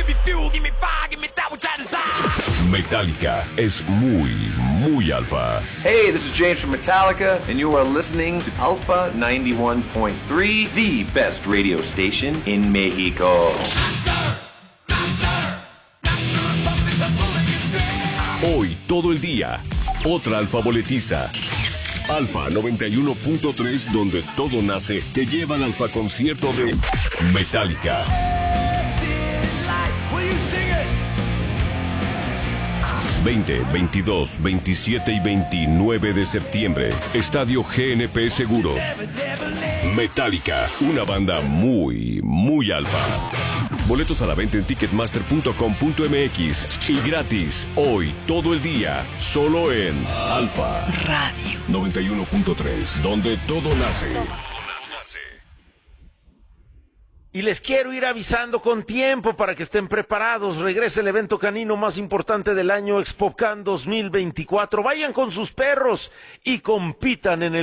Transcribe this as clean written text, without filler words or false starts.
Metallica es muy alfa. Hey, this is James from Metallica, and you are listening to Alpha 91.3, the best radio station in Mexico. Hoy, todo el día, otra alfa boletiza. Alfa 91.3, donde todo nace, te lleva al alfa concierto de Metallica. 20, 22, 27 y 29 de septiembre. Estadio GNP Seguros. Metallica, una banda muy alfa. Boletos a la venta en ticketmaster.com.mx y gratis, hoy, todo el día, solo en Alfa Radio 91.3, donde todo nace. Y les quiero ir avisando con tiempo para que estén preparados. Regresa el evento canino más importante del año, ExpoCan 2024. Vayan con sus perros y compitan en el